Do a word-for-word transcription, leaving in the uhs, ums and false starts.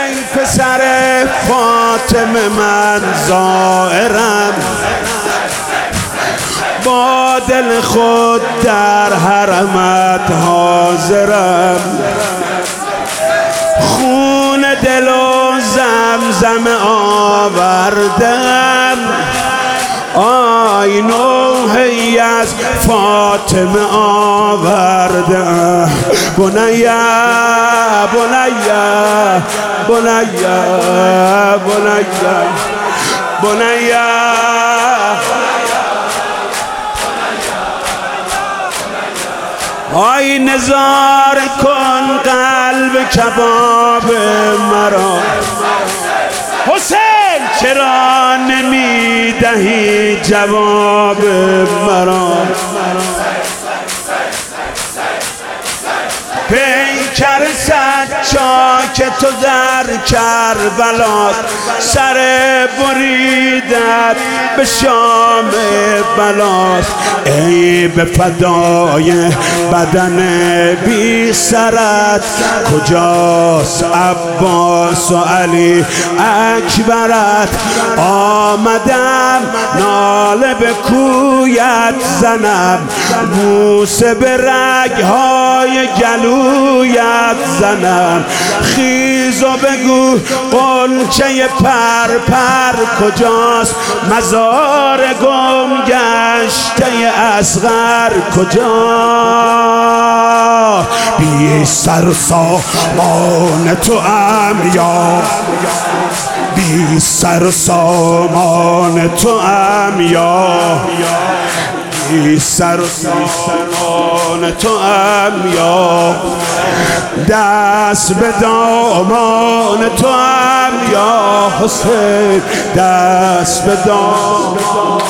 ای پسر فاطمه من زائرم، با دل خود در حرمت حاضرم، خون دل و زمزم آوردم، آی نوحی از فاطمه آوردم. بنیا بنیا بنیا بنیا بنیا آی نزار کن قلب کباب مرا، حسین چرا نمی دهی جواب مرا؟ پیکر سجاد که تو در کربلات، سر بریدت به شام بلاست، ای به فدای بدن بی سرت، کجاست عباس و علی اکبرت؟ آمدم ناله به کویت زنم، بوسه به رگهای گلویت زنم، خیز و بگو غنچه پر پر کجاست؟ مزار گم گشته اصغر کجا؟ بی سر سامان تو ام یا بی سر سامان تو ام یا بی سر سامان تو ام یا دست به دامان تو ام یا حسین، دست به دامان